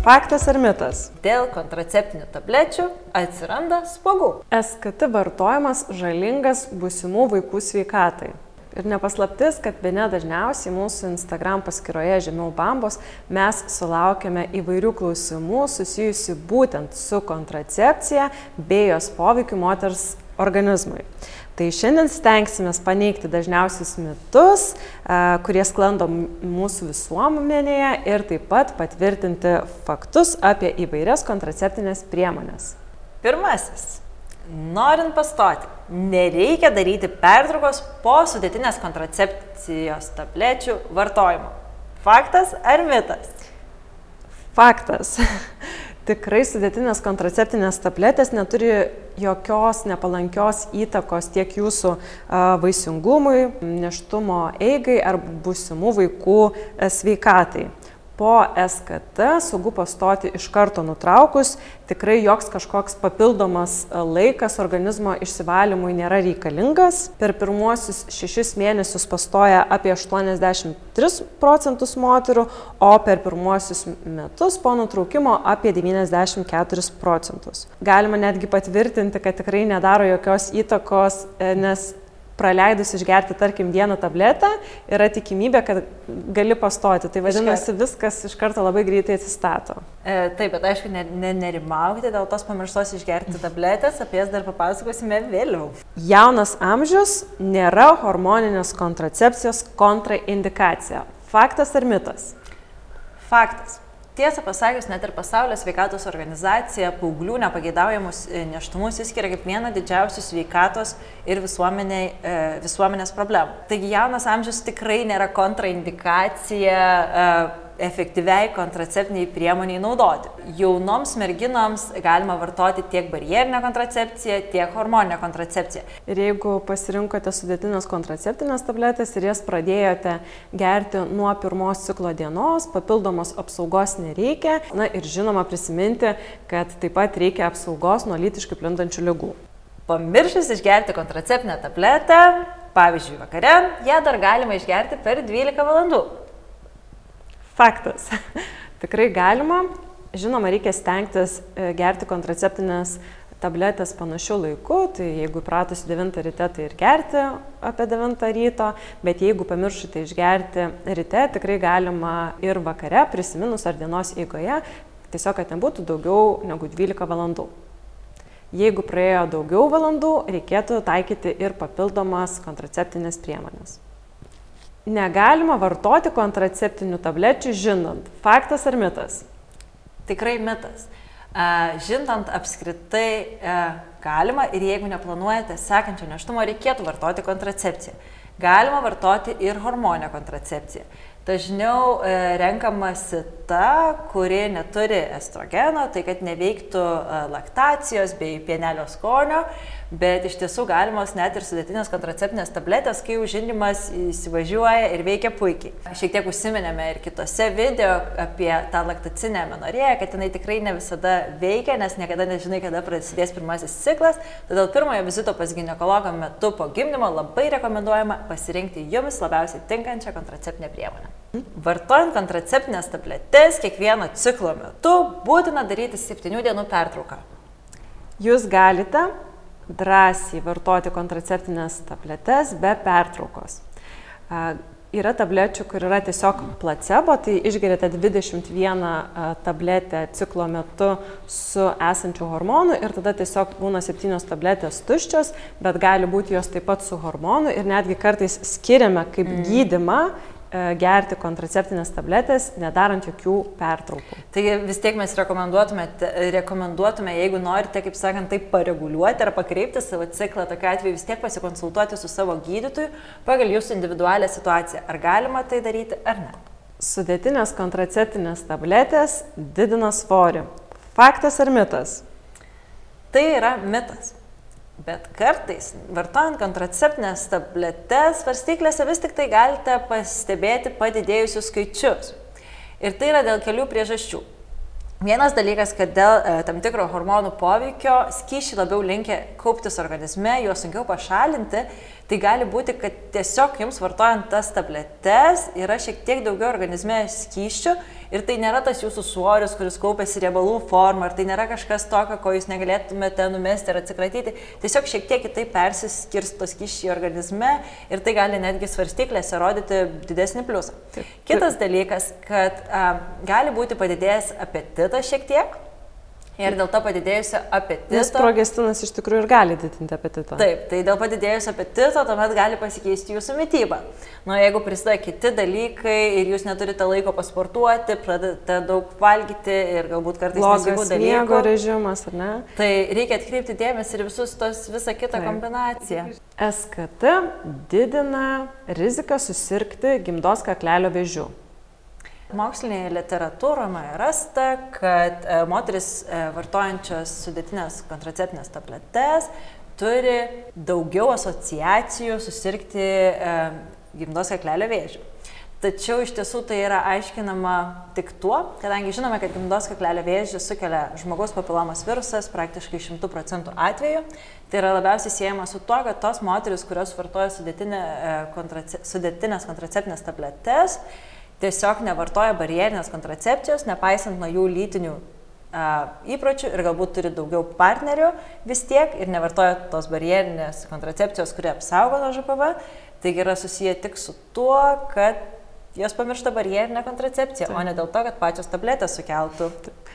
Faktas ar mitas? Dėl kontraceptinių tablečių atsiranda spuogų. SKT vartojimas žalingas būsimų vaikų sveikatai. Ir nepaslaptis, kad bene dažniausiai mūsų Instagram paskyroje žemiau bambos mes sulaukiame įvairių klausimų susijusių būtent su kontracepcija bei jos poveikiu moters organizmui. Tai šiandien stengsime paneigti dažniausius mitus, kurie sklando mūsų visuomenėje ir taip pat patvirtinti faktus apie įvairias kontraceptinės priemonės. Pirmasis. Norint pastoti, nereikia daryti pertraukos po sudėtinės kontracepcijos tablečių vartojimo. Faktas ar mitas? Faktas. Tikrai sudėtinės kontraceptinės tabletės neturi jokios nepalankios įtakos tiek jūsų vaisingumui, nėštumo eigai ar būsimų vaikų sveikatai. Po SKT saugu pastoti iš karto nutraukus, tikrai joks kažkoks papildomas laikas organizmo išsivalymui nėra reikalingas. Per pirmuosius 6 mėnesius pastoja apie 83% moterų, o per pirmuosius metus po nutraukimo apie 94%. Galima netgi patvirtinti, kad tikrai nedaro jokios įtakos, nes praleidus išgerti, tarkim, vieną tabletę, yra tikimybė, kad gali pastoti. Tai vadinasi, viskas iš karto labai greitai atsistato. Taip, bet aišku, nerimaukite dėl tos pamirštos išgerti tabletės, apie jas dar papasakosime vėliau. Jaunas amžius nėra hormoninės kontracepcijos kontraindikacija. Faktas ar mitas? Faktas. Tiesą pasakius, net ir Pasaulio sveikatos organizacija paauglių nepageidaujamus nėštumus išskiria kaip vieną didžiausių sveikatos ir visuomenės problemų. Taigi jaunas amžius tikrai nėra kontraindikacija efektyviai kontraceptiniai priemoniai naudoti. Jaunoms merginoms galima vartoti tiek barjerinę kontracepciją, tiek hormoninę kontracepciją. Ir jeigu pasirinkote sudėtinės kontraceptinės tabletės ir jas pradėjote gerti nuo pirmos ciklo dienos, papildomos apsaugos nereikia. Na ir žinoma prisiminti, kad taip pat reikia apsaugos nuo lytiškai plintančių ligų. Pamiršus išgerti kontraceptinę tabletę, pavyzdžiui vakare, ją dar galima išgerti per 12 valandų. Faktas. Tikrai galima. Žinoma, reikia stengtis gerti kontraceptinės tabletės panašiu laiku, tai jeigu įpratusi 9 ryte, tai ir gerti apie 9 ryto, bet jeigu pamiršite išgerti ryte, tikrai galima ir vakare, prisiminus ar dienos eigoje, tiesiog, kad nebūtų daugiau negu 12 valandų. Jeigu praėjo daugiau valandų, reikėtų taikyti ir papildomas kontraceptinės priemonės. Negalima vartoti kontraceptinių tablečių žindant. Faktas ar mitas? Tikrai mitas. Žindant apskritai galima ir jeigu neplanuojate sekančio nėštumo, reikėtų vartoti kontracepciją. Galima vartoti ir hormoninę kontracepciją. Dažniau renkamasi ta, kuri neturi estrogeno, tai kad neveiktų laktacijos bei pienelio skonio, bet iš tiesų galimos net ir sudėtinės kontraceptinės tabletės, kai žindymas įsivažiuoja ir veikia puikiai. Šiek tiek užsiminėme ir kitose video apie tą laktacinę amenorėją, kad jinai tikrai ne visada veikia, nes niekada nežinai, kada prasidės pirmasis ciklas, todėl pirmojo vizito pas ginekologą metu po gimdymo labai rekomenduojama pasirinkti jums labiausiai tinkančią kontraceptinę priemonę. Vartojant kontraceptinės tabletes kiekvieno ciklo metu būtina daryti 7 dienų pertrauką. Jūs galite drąsiai vartoti kontraceptinės tabletes be pertraukos. Yra tablečių, kur yra tiesiog placebo, tai išgeriate 21 tabletę ciklo metu su esančiu hormonu ir tada tiesiog būna 7 tabletės tuščios, bet gali būti jos taip pat su hormonu ir netgi kartais skiriame kaip gydymą gerti kontraceptinės tabletės, nedarant jokių pertraukų. Taigi vis tiek mes rekomenduotume, jeigu norite, kaip sakant, taip pareguliuoti ar pakreipti savo ciklą, tokiu atveju vis tiek pasikonsultuoti su savo gydytoju pagal jūsų individualią situaciją. Ar galima tai daryti, ar ne? Sudėtinės kontraceptinės tabletės didina svorį. Faktas ar mitas? Tai yra mitas. Bet kartais, vartojant kontraceptinės tabletes, svarstyklėse vis tik tai galite pastebėti padidėjusius skaičius. Ir tai yra dėl kelių priežasčių. Vienas dalykas, kad dėl tam tikro hormonų poveikio skysčiai labiau linkę kauptis organizme, juos sunkiau pašalinti, tai gali būti, kad tiesiog jums vartojant tas tabletes yra šiek tiek daugiau organizme skysčių Ir tai nėra tas jūsų svoris, kuris kaupiasi riebalų formą, ar tai nėra kažkas tokio, ko jūs negalėtumėte numesti ar atsikratyti. Tiesiog šiek tiek kitaip persiskirsto skysčiai organizme ir tai gali netgi svarstyklėse rodyti didesnį pliusą. Kitas dalykas, kad gali būti padidėjęs apetitas šiek tiek. Ir dėl to padidėjusio apetito... Nes progestinas iš tikrųjų ir gali didinti apetitą. Taip, tai dėl padidėjusio apetito tuomet gali pasikeisti jūsų mityba. Jeigu prisideda kiti dalykai ir jūs neturite laiko pasportuoti, pradedate daug valgyti ir galbūt kartais nesveikų dalykų. Miego režimas, ar ne? Tai reikia atkreipti dėmesį ir visą kitą kombinaciją. SKT didina riziką susirgti gimdos kaklelio vėžiu. Mokslinėje literatūroje rasta, kad moteris vartojančios sudėtinės kontraceptinės tabletes turi daugiau asociacijų susirgti gimdos kaklelio vėžiu. Tačiau iš tiesų tai yra aiškinama tik tuo, kadangi žinome, kad gimdos kaklelio vėžį sukelia žmogaus papilomos virusas praktiškai 100% atveju. Tai yra labiausiai siejama su tuo, kad tos moteris, kurios vartoja sudėtinės kontraceptinės tabletes, tiesiog nevartoja barjerinės kontracepcijos, nepaisant nuo jų lytinių įpročių ir galbūt turi daugiau partnerių vis tiek ir nevartoja tos barjerinės kontracepcijos, kurie apsaugo nuo ŽPV. Taigi yra susiję tik su tuo, kad jos pamiršta barjerinę kontracepciją, o ne dėl to, kad pačios tabletės sukeltų.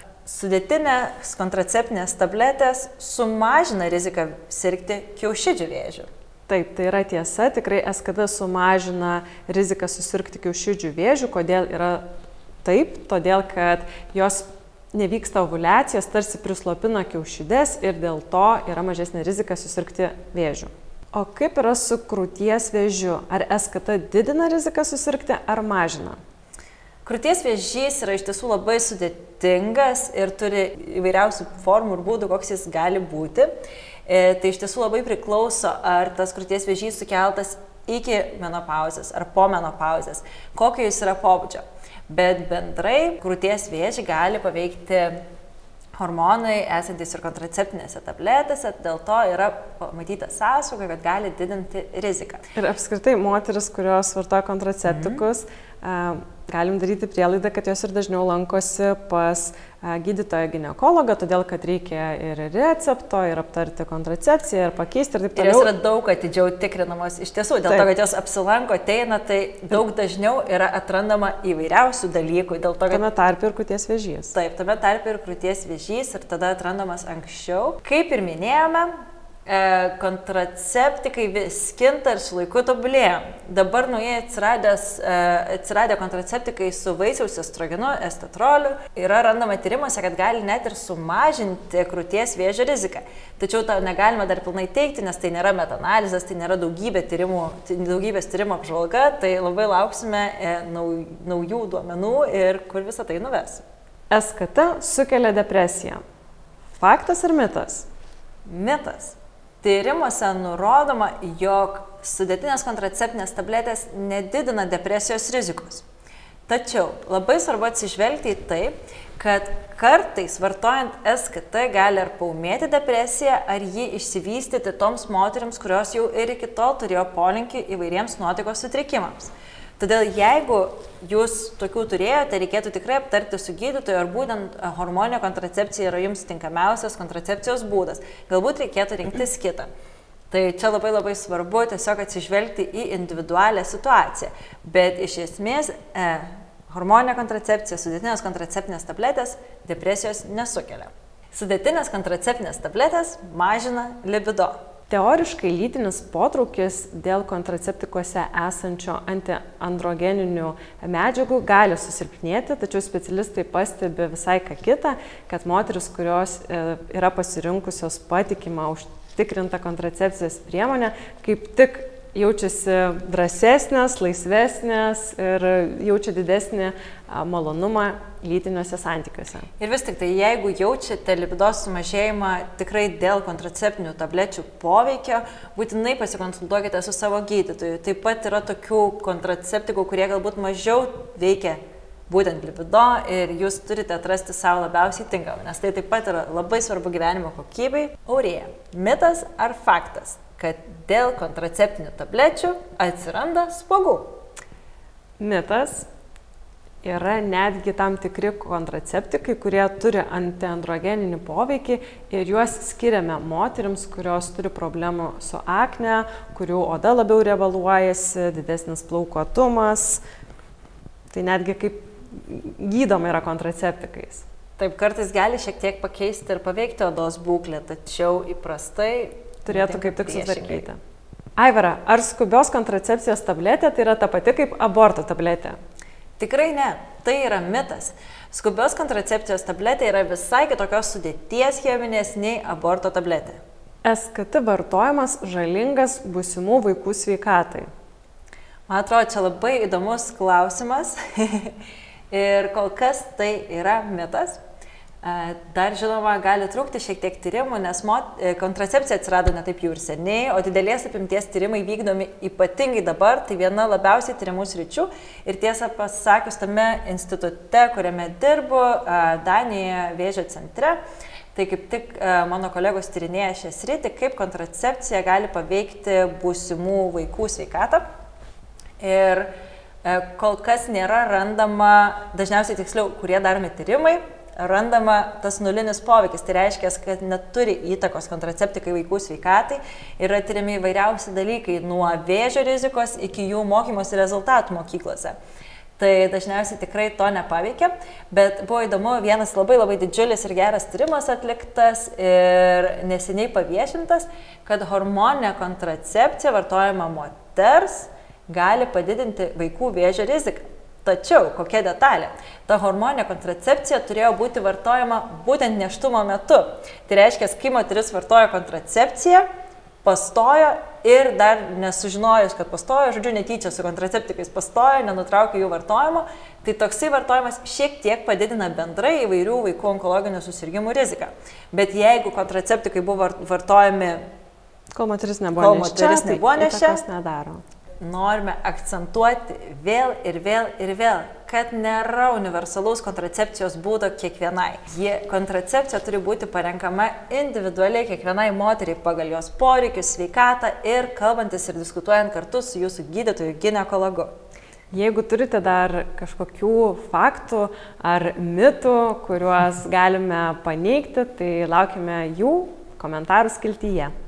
Sudėtinės kontraceptinės tabletės sumažina riziką sirgti kiaušidžių vėžiu. Taip, tai yra tiesa, tikrai SKD sumažina riziką susirgti kiaušidžių vėžių. Kodėl yra taip? Todėl, kad jos nevyksta ovuliacijos, tarsi prislopina kiaušidės ir dėl to yra mažesnė rizika susirgti vėžiu. O kaip yra su krūties vėžiu? Ar SKT didina riziką susirgti ar mažina? Krūties vėžys yra iš tiesų labai sudėtingas ir turi įvairiausių formų ir būdų, koks jis gali būti. Tai iš tiesų labai priklauso, ar tas krūties vėžys sukeltas iki menopauzės ar po menopauzės, kokio jis yra pobūdžio. Bet bendrai krūties vėžį gali paveikti hormonai esantys ir kontraceptinėse tabletėse, dėl to yra pamatyta sąsauga, kad gali didinti riziką. Ir apskritai moteris, kurios vartoja kontraceptikus, galim daryti prielaidą, kad jos ir dažniau lankosi pas gydytoją ginekologą, todėl kad reikia ir recepto, ir aptarti kontracepciją, ir pakeisti ir taip toliau. Ir jos yra daug atidžiau tikrinamos iš tiesų, dėl to, kad jos apsilanko, ateina, tai daug dažniau yra atrandama įvairiausių dalykų. Dėl to, kad... Tame tarpe ir krūties vėžys. Taip, tame tarpe ir krūties vėžys ir tada atrandamas anksčiau. Kaip ir minėjome, kontraceptikai vis kinta ir su laiku tobulėja. Dabar naujai atsiradę kontraceptikai su vaisiaus estrogenu, estetroliu yra randama tyrimuose, kad gali net ir sumažinti krūties vėžio riziką. Tačiau to negalima dar pilnai teikti, nes tai nėra metaanalizės, tai nėra daugybės tyrimų apžvalga, tai labai lauksime naujų duomenų ir kur visą tai nuves. SKT sukelia depresiją. Faktas ar mitas? Mitas. Tyrimuose nurodoma, jog sudėtinės kontraceptinės tabletės nedidina depresijos rizikos. Tačiau labai svarbu atsižvelgti į tai, kad kartais vartojant SKT gali ar paūmėti depresiją, ar jį išsivystyti toms moterims, kurios jau ir iki tol turėjo polinkį įvairiems nuotaikos sutrikimams. Todėl jeigu jūs tokių turėjote, reikėtų tikrai aptarti su gydytoju, ar būtent hormoninė kontracepcija yra jums tinkamiausias kontracepcijos būdas. Galbūt reikėtų rinktis kitą. Tai čia labai svarbu tiesiog atsižvelgti į individualią situaciją. Bet iš esmės hormoninė kontracepcija, sudėtinės kontraceptinės tabletės depresijos nesukelia. Sudėtinės kontraceptinės tabletės mažina libido. Teoriškai lytinis potraukis dėl kontraceptikuose esančio antiandrogeninių medžiagų gali susilpnėti, tačiau specialistai pastebi visai ką kitą, kad moteris, kurios yra pasirinkusios patikimą užtikrintą kontracepcijos priemonę, kaip tik jaučiasi drąsesnės, laisvesnės ir jaučia didesnį malonumą lytiniuose santykiuose. Ir vis tik tai, jeigu jaučiate libidos sumažėjimą tikrai dėl kontraceptinių tablečių poveikio, būtinai pasikonsultuokite su savo gydytoju. Taip pat yra tokių kontraceptikų, kurie galbūt mažiau veikia būtent libido ir jūs turite atrasti savo labiausiai tinkamą, nes tai taip pat yra labai svarbu gyvenimo kokybei. Aurėja, mitas ar faktas, kad dėl kontraceptinių tablečių atsiranda spuogų? Mitas. yra netgi tam tikri kontraceptikai, kurie turi antiandrogeninį poveikį ir juos skiriame moterims, kurios turi problemų su akne, kurių oda labiau riebaluojasi, didesnis plaukuotumas. Tai netgi kaip gydoma yra kontraceptikais. Taip, kartais gali šiek tiek pakeisti ir paveikti odos būklę, tačiau įprastai turėtų kaip tik sutvarkyti. Aivara, ar skubios kontracepcijos tabletė tai yra ta pati kaip aborto tabletė? Tikrai ne, tai yra mitas. Skubios kontracepcijos tabletė yra visai kitokios sudėties cheminės nei aborto tabletė. SKT vartojimas žalingas būsimų vaikų sveikatai. Man atrodo, čia labai įdomus klausimas ir kol kas tai yra mitas. Dar žinoma, gali trūkti šiek tiek tyrimų, nes kontracepcija atsirado ne taip jau ir seniai, o didelės apimties tyrimai vykdomi ypatingai dabar, tai viena labiausiai tyrimų sričių. Ir tiesą pasakius, tame institute, kuriame dirbu, Danijoje vėžio centre, tai kaip tik mano kolegos tyrinėja šią sritį, kaip kontracepcija gali paveikti būsimų vaikų sveikatą. Ir kol kas nėra randama, dažniausiai tiksliau, kurie daromi tyrimai, randama tas nulinis poveikis, tai reiškia, kad neturi įtakos kontraceptikai vaikų sveikatai, yra tyriami įvairiausi dalykai nuo vėžio rizikos iki jų mokymosi rezultatų mokyklose. Tai dažniausiai tikrai to nepaveikia, bet buvo įdomu, vienas labai didžiulis ir geras tyrimas atliktas ir neseniai paviešintas, kad hormoninė kontracepcija vartojama moters gali padidinti vaikų vėžio riziką. Tačiau, kokia detalė, ta hormoninė kontracepcija turėjo būti vartojama būtent nėštumo metu. Tai reiškia, kai moteris vartoja kontracepciją, pastojo ir dar nesužinojus, kad pastojo, žodžiu, netyčia su kontraceptikais pastojo, nenutraukė jų vartojimo, tai toksai vartojimas šiek tiek padidina bendrai įvairių vaikų onkologinių susirgymų riziką. Bet jeigu kontraceptikai buvo vartojami, kol moteris nebuvo nėščia, tai nedaro. Norime akcentuoti vėl, kad nėra universalaus kontracepcijos būdo kiekvienai. Kontracepcija turi būti parenkama individualiai kiekvienai moteriai pagal jos poreikius, sveikatą ir kalbantis ir diskutuojant kartu su jūsų gydytoju ginekologu. Jeigu turite dar kažkokių faktų ar mitų, kuriuos galime paneigti, tai laukime jų komentarų skiltyje.